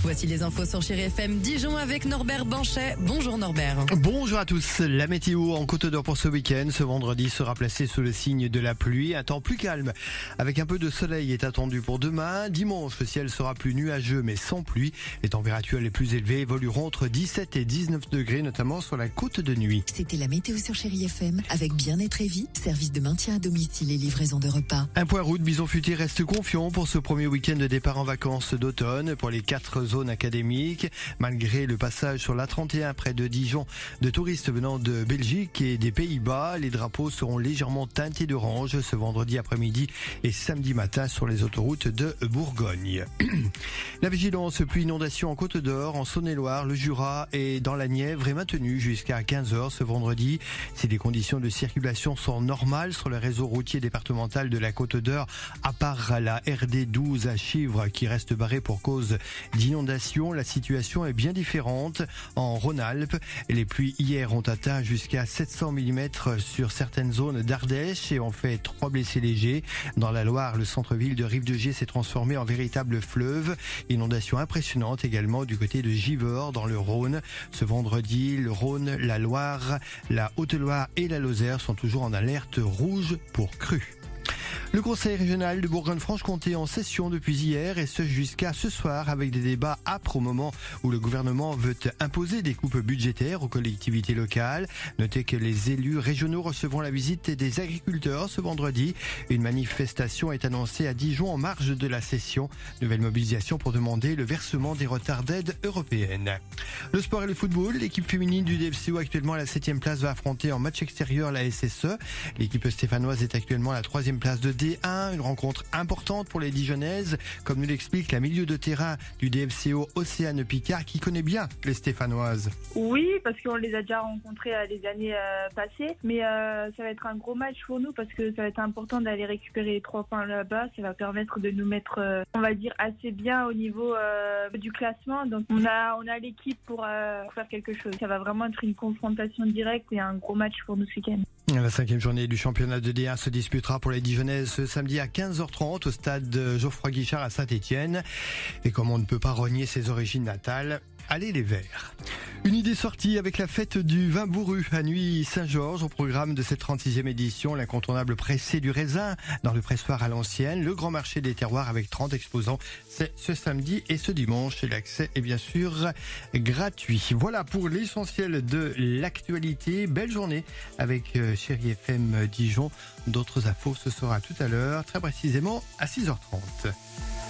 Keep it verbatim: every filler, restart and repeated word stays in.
Voici les infos sur Chérie F M Dijon avec Norbert Banchet. Bonjour Norbert. Bonjour à tous. La météo en Côte d'Or pour ce week-end. Ce vendredi sera placé sous le signe de la pluie. Un temps plus calme avec un peu de soleil est attendu pour demain. Dimanche, le ciel sera plus nuageux mais sans pluie. Les températures les plus élevées évolueront entre dix-sept et dix-neuf degrés, notamment sur la côte de nuit. C'était la météo sur Chérie F M avec Bien-être et Vie, service de maintien à domicile et livraison de repas. Un point route, Bison Futé reste confiant pour ce premier week-end de départ en vacances d'automne pour les quatre zones académiques. Malgré le passage sur l'A trente et un près de Dijon de touristes venant de Belgique et des Pays-Bas, les drapeaux seront légèrement teintés d'orange ce vendredi après-midi et samedi matin sur les autoroutes de Bourgogne. La vigilance pluie inondation en Côte d'Or, en Saône-et-Loire, le Jura et dans la Nièvre est maintenue jusqu'à quinze heures ce vendredi. Si les conditions de circulation sont normales sur le réseau routier départemental de la Côte d'Or, à part la R D douze à Chivres qui reste barrée pour cause d'inondation, la situation est bien différente en Rhône-Alpes. Les pluies hier ont atteint jusqu'à sept cents millimètres sur certaines zones d'Ardèche et ont fait trois blessés légers. Dans la Loire, le centre-ville de Rive-de-Gier s'est transformé en véritable fleuve. Inondation impressionnante également du côté de Givors dans le Rhône. Ce vendredi, le Rhône, la Loire, la Haute-Loire et la Lozère sont toujours en alerte rouge pour crue. Le Conseil régional de Bourgogne-Franche-Comté en session depuis hier et ce jusqu'à ce soir avec des débats âpres au moment où le gouvernement veut imposer des coupes budgétaires aux collectivités locales. Notez que les élus régionaux recevront la visite des agriculteurs ce vendredi. Une manifestation est annoncée à Dijon en marge de la session. Nouvelle mobilisation pour demander le versement des retards d'aide européenne. Le sport et le football, l'équipe féminine du D F C O actuellement à la septième place va affronter en match extérieur la S S E. L'équipe stéphanoise est actuellement à la troisième place de D un, une rencontre importante pour les Dijonnaises, comme nous l'explique la milieu de terrain du D F C O Océane Picard qui connaît bien les Stéphanoises. Oui, parce qu'on les a déjà rencontrées euh, les années euh, passées, mais euh, ça va être un gros match pour nous parce que ça va être important d'aller récupérer les trois points là-bas. Ça va permettre de nous mettre, euh, on va dire, assez bien au niveau euh, du classement. Donc on a, on a l'équipe pour euh, faire quelque chose. Ça va vraiment être une confrontation directe et un gros match pour nous ce week-end. La cinquième journée du championnat de D un se disputera pour les Dijonnaises ce samedi à quinze heures trente au stade Geoffroy Guichard à Saint-Étienne. Et comme on ne peut pas renier ses origines natales, allez les Verts. Une idée sortie avec la fête du vin bourru à Nuits-Saint-Georges au programme de cette trente-sixième édition, l'incontournable pressé du raisin dans le pressoir à l'ancienne, le grand marché des terroirs avec trente exposants. C'est ce samedi et ce dimanche et l'accès est bien sûr gratuit. Voilà pour l'essentiel de l'actualité. Belle journée avec Chérie F M Dijon. D'autres infos ce sera tout à l'heure, très précisément à six heures trente.